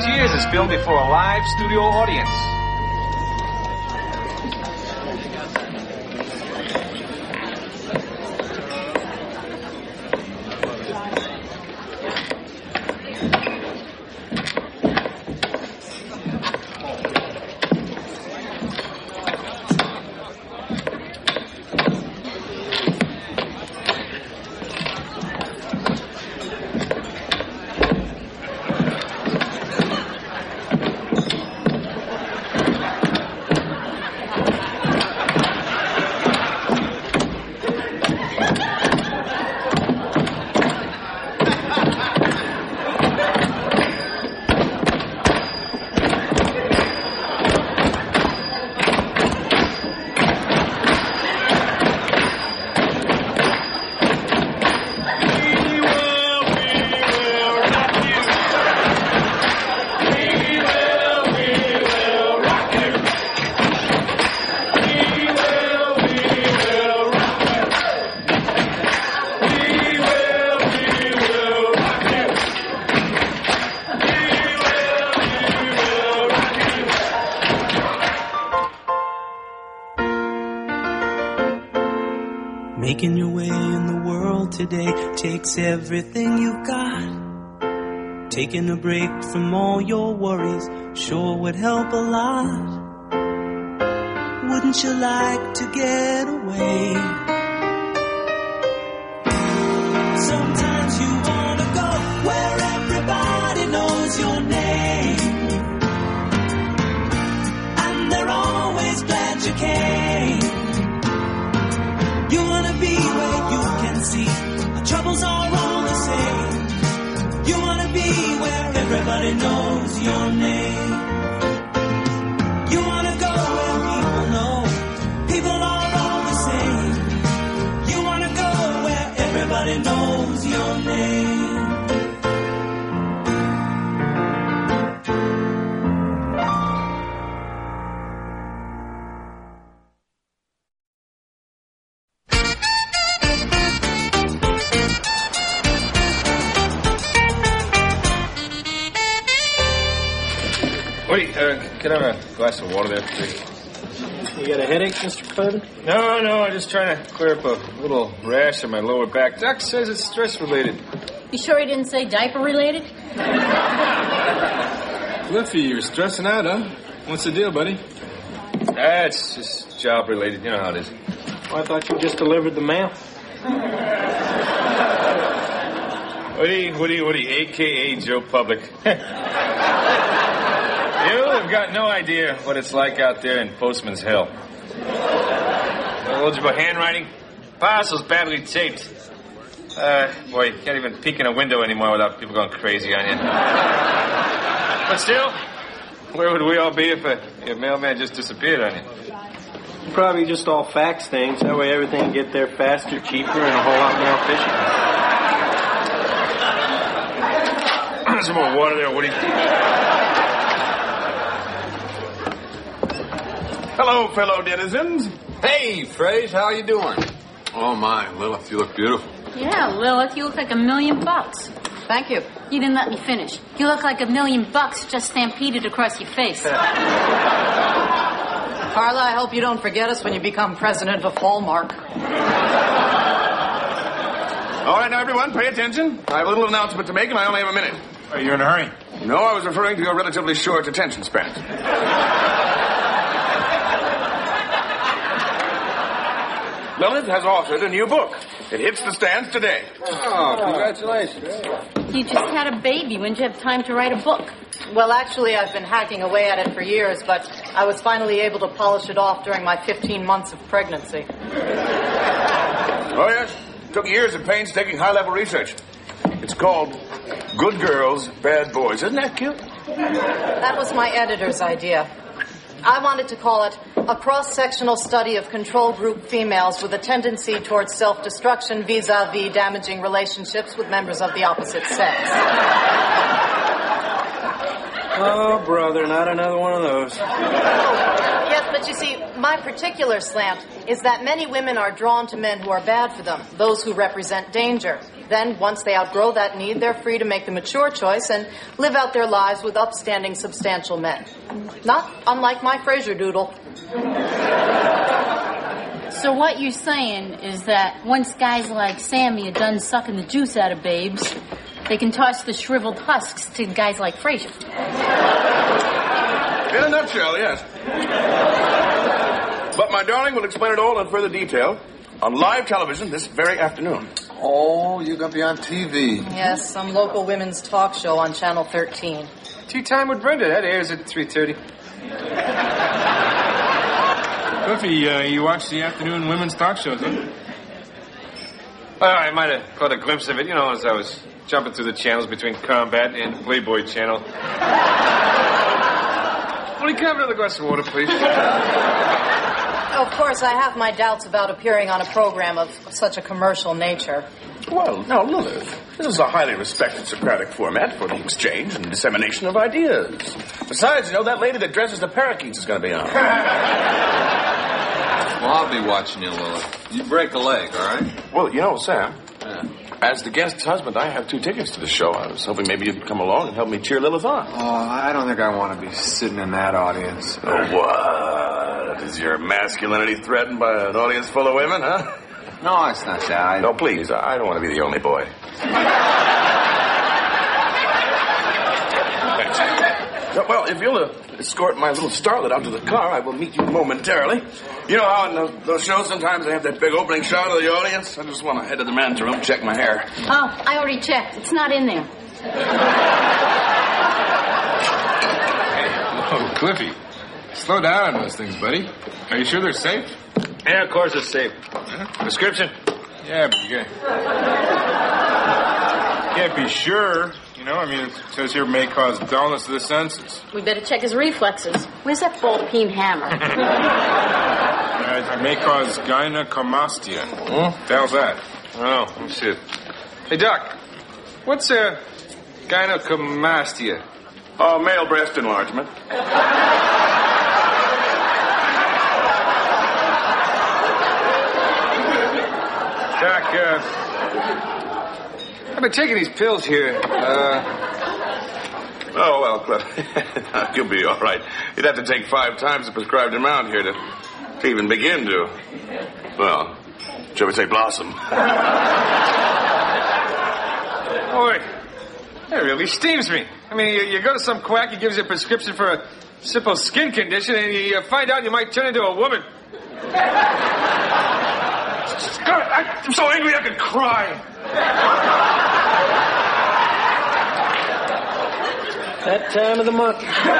years it's filmed before a live studio audience. Making your way in the world today takes everything you've got. Taking a break from all your worries sure would help a lot. Wouldn't you like to get away? Sometimes you wanna go where everybody knows your name, and they're always glad you came. You wanna be where you can see our troubles are all the same. You wanna be where everybody knows your name. You wanna go where people know people are all the same. You wanna go where everybody knows your name. Woody, can I have a glass of water there, please? You got a headache, Mr. Clevin? No, I'm just trying to clear up a little rash on my lower back. Doc says it's stress-related. You sure he didn't say diaper-related? Cliffy, you're stressing out, huh? What's the deal, buddy? It's just job-related. You know how it is. Oh, I thought you just delivered the mail. Woody, a.k.a. Joe Public. You have got no idea what it's like out there in Postman's Hell. Illegible handwriting, parcels badly taped. Boy, you can't even peek in a window anymore without people going crazy on you. But still, where would we all be if a mailman just disappeared on you? Probably just all fax things. That way everything will get there faster, cheaper, and a whole lot more efficient. Some more water there, Woody. Hello, fellow denizens. Hey, Fraze, how you doing? Oh, my, Lilith, you look beautiful. Yeah, Lilith, you look like $1 million. Thank you. You didn't let me finish. You look like $1 million just stampeded across your face. Carla, I hope you don't forget us when you become president of Hallmark. All right, now, everyone, pay attention. I have a little announcement to make, and I only have a minute. Are you in a hurry? No, I was referring to your relatively short attention span. Lilith has authored a new book. It hits the stands today. Oh, congratulations. You just had a baby. When did you have time to write a book? Well, actually, I've been hacking away at it for years, but I was finally able to polish it off during my 15 months of pregnancy. Oh, yes. Took years of painstaking high-level research. It's called Good Girls, Bad Boys. Isn't that cute? That was my editor's idea. I wanted to call it a cross-sectional study of control group females with a tendency towards self-destruction vis-a-vis damaging relationships with members of the opposite sex. Oh, brother, not another one of those. Yes, but you see, my particular slant is that many women are drawn to men who are bad for them, those who represent danger. Then, once they outgrow that need, they're free to make the mature choice and live out their lives with upstanding, substantial men. Not unlike my Fraser doodle. So what you're saying is that once guys like Sammy are done sucking the juice out of babes, they can toss the shriveled husks to guys like Fraser. In a nutshell, yes. But my darling will explain it all in further detail on live television this very afternoon. Oh, you're going to be on TV. Yes, some local women's talk show on Channel 13. Tea Time with Brenda. That airs at 3:30. Cliffy, you watch the afternoon women's talk shows, huh? Well, I might have caught a glimpse of it, as I was jumping through the channels between Combat and Playboy Channel. Will you have another glass of water, please? Of course, I have my doubts about appearing on a program of such a commercial nature. Well, now, Lilith, this is a highly respected Socratic format for the exchange and dissemination of ideas. Besides, that lady that dresses the parakeets is going to be on. Well, I'll be watching you, Lilith. You break a leg, all right? Well, Sam, as the guest's husband, I have 2 tickets to the show. I was hoping maybe you'd come along and help me cheer Lilith on. Oh, I don't think I want to be sitting in that audience. Oh, what? Is your masculinity threatened by an audience full of women, huh? No, it's not that. No, please, I don't want to be the only boy. Well, if you'll escort my little starlet out to the car, I will meet you momentarily. You know how in those shows sometimes they have that big opening shot of the audience? I just want to head to the men's room, check my hair. Oh, I already checked. It's not in there. Hey, oh, Cliffy, slow down on those things, buddy. Are you sure they're safe? Yeah, of course it's safe. Prescription? Yeah, but you can't be sure. It says here may cause dullness of the senses. We better check his reflexes. Where's that ball-peen hammer? It may cause gynecomastia. The hell's that? Oh, let me see it. Hey, Doc, what's gynecomastia? Oh, male breast enlargement. Doc, I've been taking these pills here. Oh, well, Cliff, you'll be all right. You'd have to take 5 times the prescribed amount here to even begin to, well, shall we say blossom? Boy, that really steams me. I mean, you go to some quack, he gives you a prescription for a simple skin condition, and you find out you might turn into a woman. God, I'm so angry I could cry. That time of the month.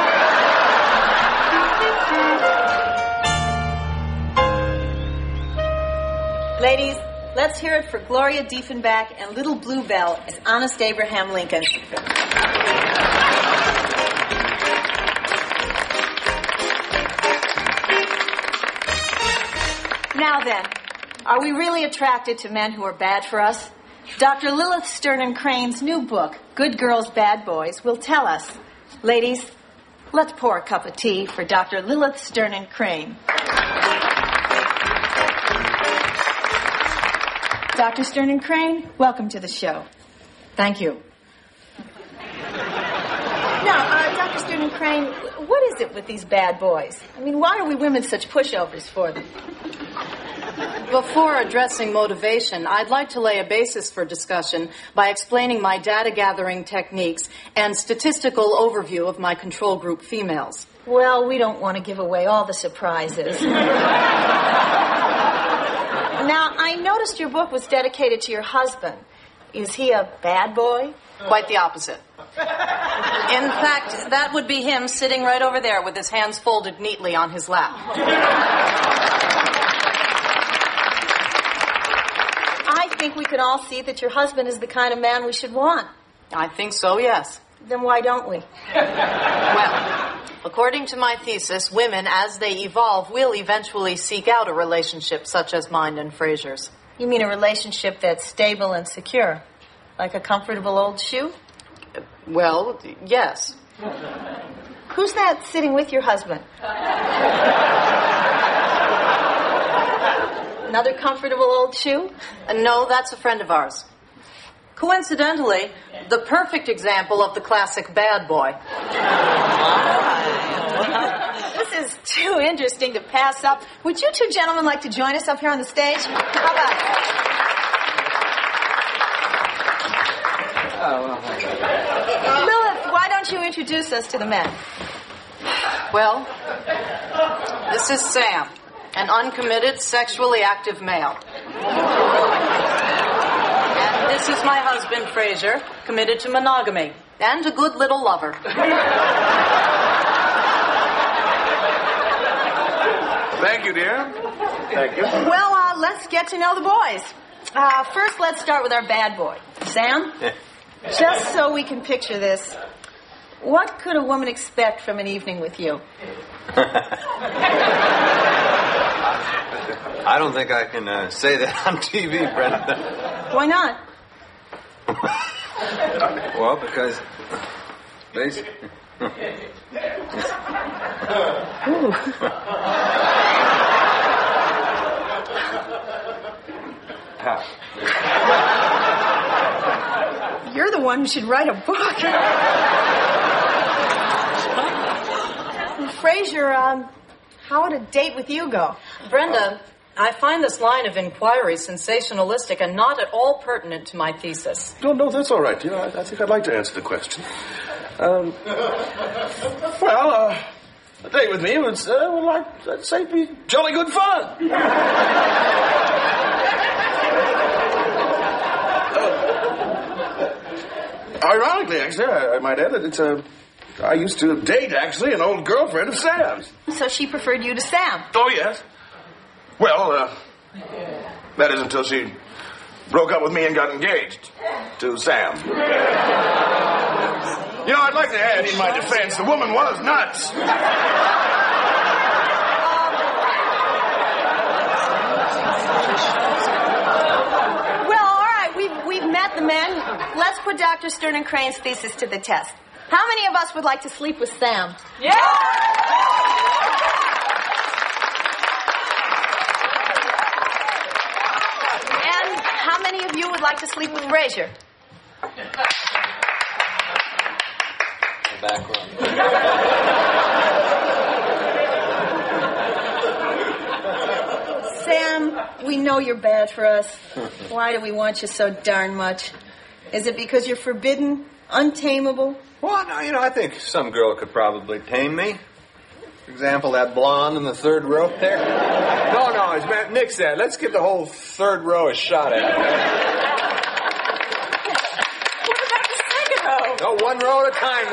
Ladies, let's hear it for Gloria Diefenbach and Little Bluebell as Honest Abraham Lincoln. Now then, are we really attracted to men who are bad for us? Dr. Lilith Sternin Crane's new book, Good Girls, Bad Boys, will tell us. Ladies, let's pour a cup of tea for Dr. Lilith Sternin Crane. Dr. Sternin Crane, welcome to the show. Thank you. Now, Dr. Sternin Crane, what is it with these bad boys? I mean, why are we women such pushovers for them? Before addressing motivation, I'd like to lay a basis for discussion by explaining my data gathering techniques and statistical overview of my control group females. Well, we don't want to give away all the surprises. Now, I noticed your book was dedicated to your husband. Is he a bad boy? Quite the opposite. In fact, that would be him sitting right over there with his hands folded neatly on his lap. I think we can all see that your husband is the kind of man we should want. I think so, yes. Then why don't we? Well, according to my thesis, women, as they evolve, will eventually seek out a relationship such as mine and Fraser's. You mean a relationship that's stable and secure? Like a comfortable old shoe? Well, yes. Who's that sitting with your husband? Another comfortable old shoe? No, that's a friend of ours. Coincidentally, the perfect example of the classic bad boy. This is too interesting to pass up. Would you two gentlemen like to join us up here on the stage? How about it? Lilith, why don't you introduce us to the men? Well, this is Sam, an uncommitted, sexually active male. And this is my husband, Fraser, committed to monogamy, and a good little lover. Thank you, dear. Thank you. Well, let's get to know the boys. First, let's start with our bad boy. Sam? Just so we can picture this, what could a woman expect from an evening with you? I don't think I can say that on TV, Brenda. Why not? Well, because basically... You're the one who should write a book. Fraser, how would a date with you go? Brenda, I find this line of inquiry sensationalistic and not at all pertinent to my thesis. No, that's all right. You know, I think I'd like to answer the question. A date with me would, I'd say, be jolly good fun. Ironically, actually, I might add that I used to date, actually, an old girlfriend of Sam's. So she preferred you to Sam? Oh, yes. Well, that is until she broke up with me and got engaged to Sam. You know, I'd like to add in my defense, the woman was nuts. Well, all right, we've met the men. Let's put Dr. Stern and Crane's thesis to the test. How many of us would like to sleep with Sam? Yeah! And how many of you would like to sleep with Fraser? Back row. Sam, we know you're bad for us. Why do we want you so darn much? Is it because you're forbidden, untamable? Well, no, I think some girl could probably tame me. For example, that blonde in the third row there. No, nix that. Let's give the whole third row a shot at it. What about the second row? No, one row at a time,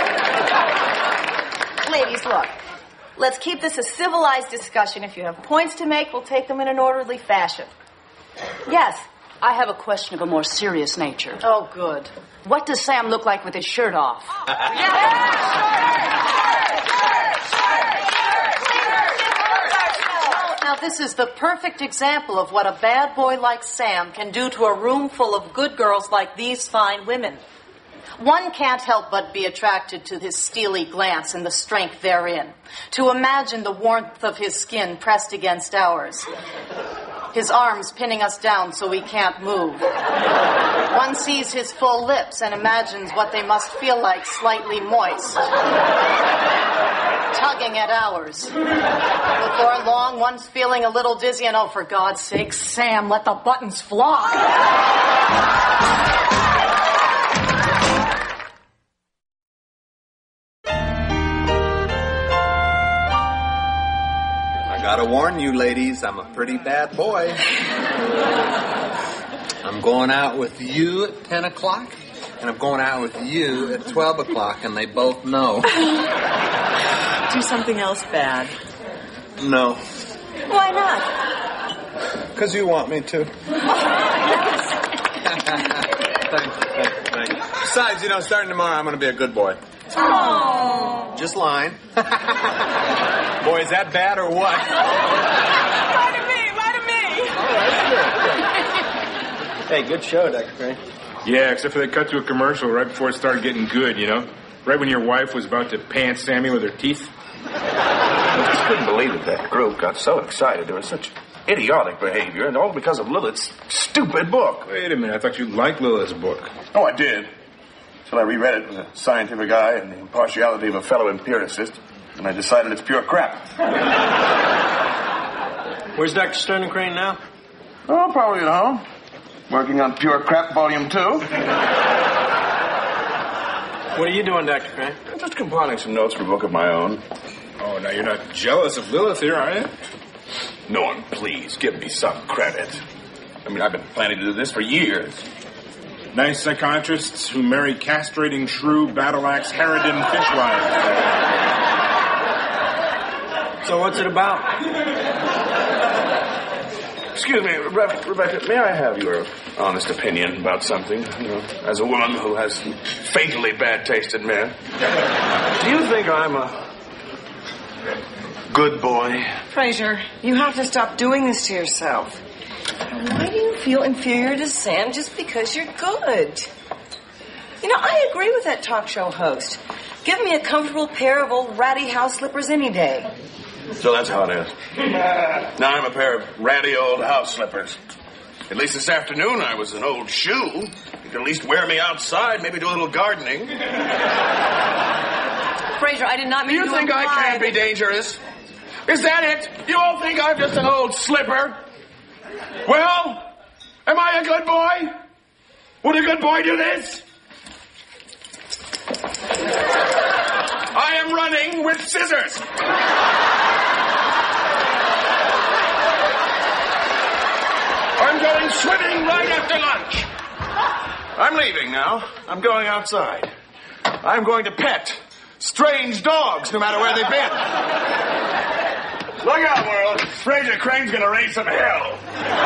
lady. Ladies, look. Let's keep this a civilized discussion. If you have points to make, we'll take them in an orderly fashion. Yes. I have a question of a more serious nature. Oh, good. What does Sam look like with his shirt off? Now, this is the perfect example of what a bad boy like Sam can do to a room full of good girls like these fine women. One can't help but be attracted to his steely glance and the strength therein, to imagine the warmth of his skin pressed against ours, his arms pinning us down so we can't move. One sees his full lips and imagines what they must feel like, slightly moist, tugging at ours. Before long, one's feeling a little dizzy and, oh, for God's sake, Sam, let the buttons fly. Gotta warn you, ladies, I'm a pretty bad boy. I'm going out with you at 10 o'clock, and I'm going out with you at 12 o'clock, and they both know. Do something else bad. No. Why not? Because you want me to. Thanks. Besides, starting tomorrow, I'm going to be a good boy. Oh. Just lying. Boy, is that bad or what? Lie to me. Hey, good show, Dr. Crane. Yeah, except for they cut to a commercial right before it started getting good, Right when your wife was about to pant Sammy with her teeth? I just couldn't believe that group got so excited. There was such idiotic behavior, and all because of Lilith's stupid book. Wait a minute, I thought you liked Lilith's book. Oh, I did. Till I reread it with a scientific eye and the impartiality of a fellow empiricist, and I decided it's pure crap. Where's Dr. Stern and Crane now? Oh, probably at home. Working on Pure Crap Volume 2. What are you doing, Dr. Crane? I'm just compiling some notes for a book of my own. Oh, now you're not jealous of Lilith here, are you? Norm, please, give me some credit. I mean, I've been planning to do this for years. Nice psychiatrists who marry castrating shrew, battle-axe, harridan fishwives. So what's it about? Excuse me, Rebecca, may I have your honest opinion about something? You know, as a woman who has fatally bad taste in men. Do you think I'm a good boy? Fraser, you have to stop doing this to yourself. Why do you feel inferior to Sam just because you're good? You know, I agree with that talk show host. Give me a comfortable pair of old ratty house slippers any day. So that's how it is. Now I'm a pair of ratty old house slippers. At least this afternoon I was an old shoe. You could at least wear me outside, maybe do a little gardening. Fraser, I did not mean to imply. You think I can't be dangerous? Is that it? You all think I'm just an old slipper? Well, am I a good boy? Would a good boy do this? I am running with scissors. I'm going swimming right after lunch. I'm leaving now. I'm going outside. I'm going to pet strange dogs, no matter where they've been. Look out, world. Fraser Crane's going to raise some hell.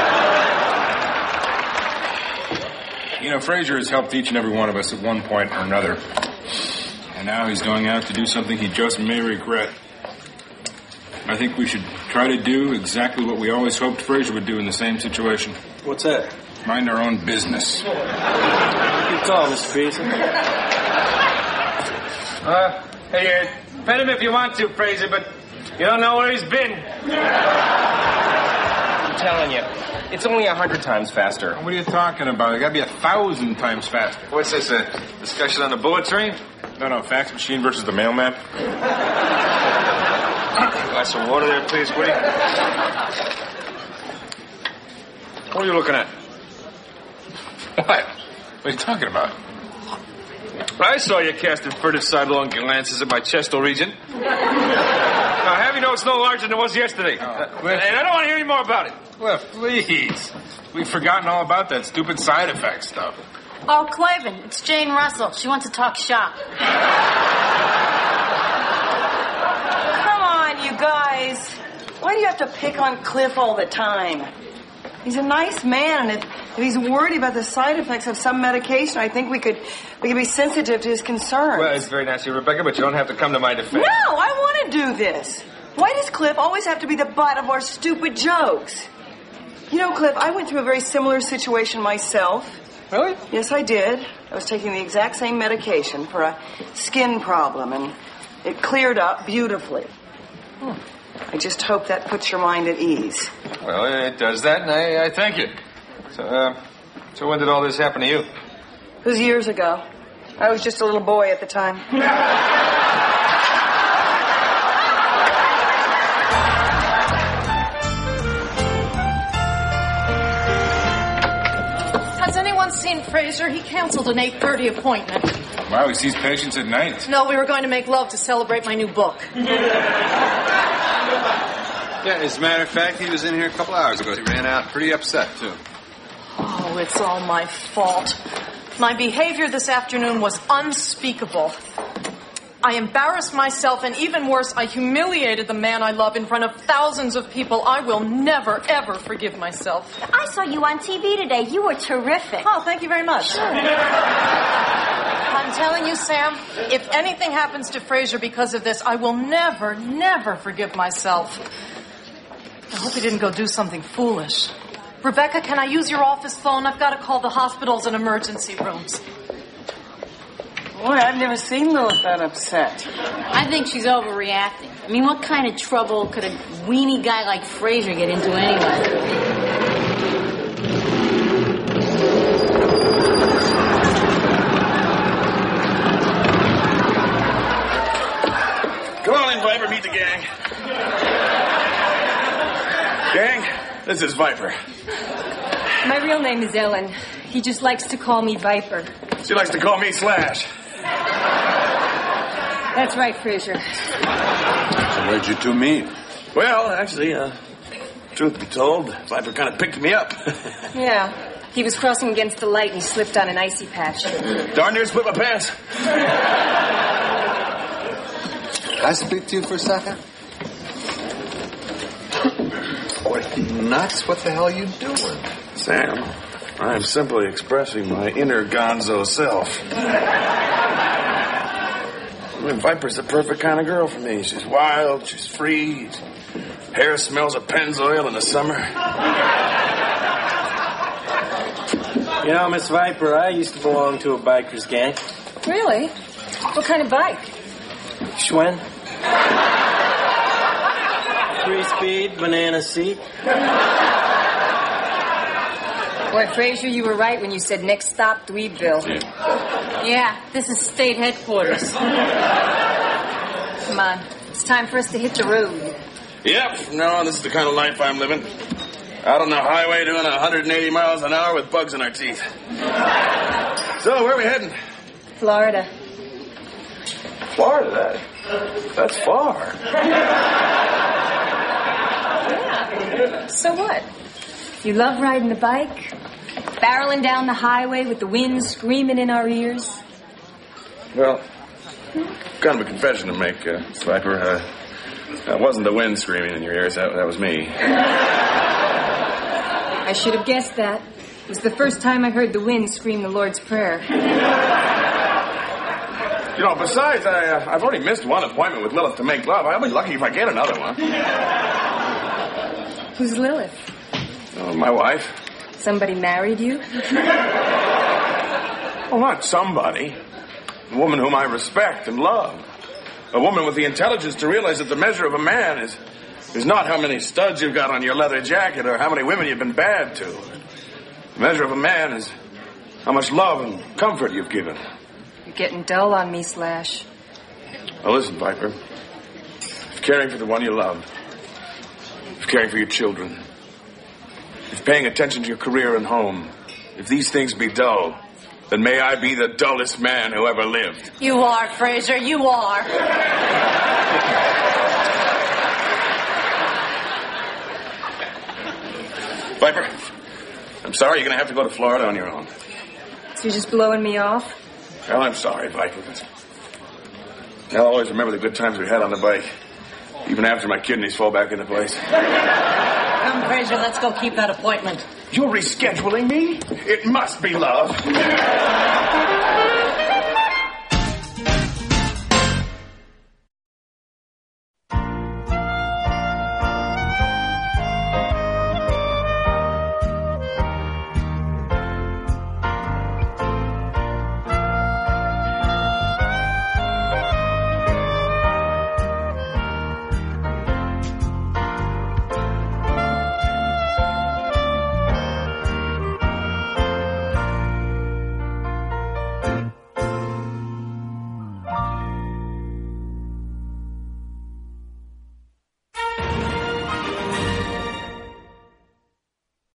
You know, Fraser has helped each and every one of us at one point or another. And now he's going out to do something he just may regret. I think we should try to do exactly what we always hoped Fraser would do in the same situation. What's that? Mind our own business. Good call, Mr. Peterson. Hey, pet him if you want to, Fraser, but you don't know where he's been. I'm telling you, it's only 100 times faster. What are you talking about? It gotta be 1,000 times faster. What's this, a discussion on the bullet train? No, fax machine versus the mailman. Glass of water there, please, Woody. What are you looking at? What? What are you talking about? I saw you casting furtive sidelong glances at my chestal region. Now, have you know it's no larger than it was yesterday. And I don't want to hear any more about it. Cliff, please. We've forgotten all about that stupid side effect stuff. Oh, Clavin, it's Jane Russell. She wants to talk shop. Come on, you guys. Why do you have to pick on Cliff all the time? He's a nice man, and if he's worried about the side effects of some medication, I think we could be sensitive to his concerns. Well, it's very nice of you, Rebecca, but you don't have to come to my defense. No, I want to do this. Why does Cliff always have to be the butt of our stupid jokes? You know, Cliff, I went through a very similar situation myself. Really? Yes, I did. I was taking the exact same medication for a skin problem, and it cleared up beautifully. I just hope that puts your mind at ease. Well, it does that, and I thank you. So when did all this happen to you? It was years ago. I was just a little boy at the time. Has anyone seen Fraser? He canceled an 8:30 appointment. Wow, he sees patients at night. No, we were going to make love to celebrate my new book. Yeah, as a matter of fact, he was in here a couple hours ago. He ran out pretty upset, too. Oh, it's all my fault. My behavior this afternoon was unspeakable. I embarrassed myself, and even worse, I humiliated the man I love in front of thousands of people. I will never, ever forgive myself. I saw you on TV today. You were terrific. Oh, thank you very much. Sure. I'm telling you, Sam, if anything happens to Fraser because of this, I will never, never forgive myself. I hope he didn't go do something foolish. Rebecca, can I use your office phone? I've got to call the hospitals and emergency rooms. Boy, I've never seen Lilith that upset. I think she's overreacting. I mean, what kind of trouble could a weenie guy like Fraser get into anyway? Come on in, Viper. Meet the gang. Gang, this is Viper. My real name is Ellen. He just likes to call me Viper. She likes to call me Slash. That's right, Fraser. So where'd you two meet? Well, actually, truth be told, Viper kind of picked me up. Yeah. He was crossing against the light and he slipped on an icy patch. Darn near split my pants. Can I speak to you for a second? What nuts? What the hell are you doing? Sam, I am simply expressing my inner gonzo self. I mean, Viper's the perfect kind of girl for me. She's wild, she's free, hair smells of Pennzoil in the summer. You know, Miss Viper, I used to belong to a biker's gang. Really? What kind of bike? Schwinn. 3-speed, banana seat. Boy, Fraser, you were right when you said next stop, Dweebville. Yeah, this is state headquarters. Come on. It's time for us to hit the road. Yep, from now on, this is the kind of life I'm living. Out on the highway doing 180 miles an hour with bugs in our teeth. So, where are we heading? Florida. Florida? That's far. Yeah. So what? You love riding the bike? Barreling down the highway with the wind screaming in our ears? Well, kind of a confession to make, Viper. That wasn't the wind screaming in your ears. That was me. I should have guessed that. It was the first time I heard the wind scream the Lord's Prayer. You know, besides, I've already missed one appointment with Lilith to make love. I'll be lucky if I get another one. Who's Lilith? Oh, my wife. Somebody married you? Well, not somebody. A woman whom I respect and love. A woman with the intelligence to realize that the measure of a man is not how many studs you've got on your leather jacket or how many women you've been bad to. The measure of a man is how much love and comfort you've given. You're getting dull on me, Slash. Now listen, Viper. If caring for the one you love, if caring for your children, if paying attention to your career and home, if these things be dull, then may I be the dullest man who ever lived. You are, Fraser. You are. Viper, I'm sorry you're going to have to go to Florida on your own. So you're just blowing me off? Well, I'm sorry, Viper. I'll always remember the good times we had on the bike, even after my kidneys fall back into place. Come, Fraser, let's go keep that appointment. You're rescheduling me? It must be love.